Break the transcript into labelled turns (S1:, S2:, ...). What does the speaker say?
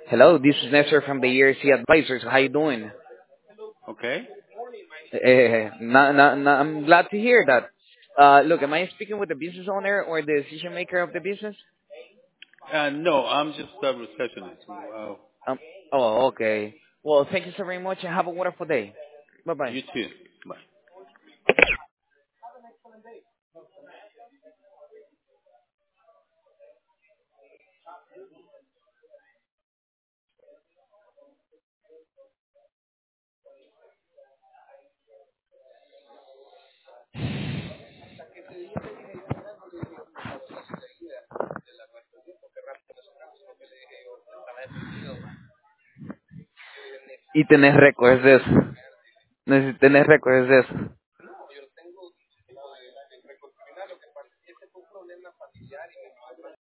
S1: Hello, this is Nestor from the ERC Advisors. How you doing?
S2: Okay.
S1: I'm glad to hear that. Look, am I speaking with the business owner or the decision maker of the business?
S2: No, I'm just a receptionist.
S1: Um, oh, okay. Well, thank you so very much and have a wonderful day. Bye bye.
S2: You too. Bye.
S1: Y tenés récords de eso. Tener récords de eso.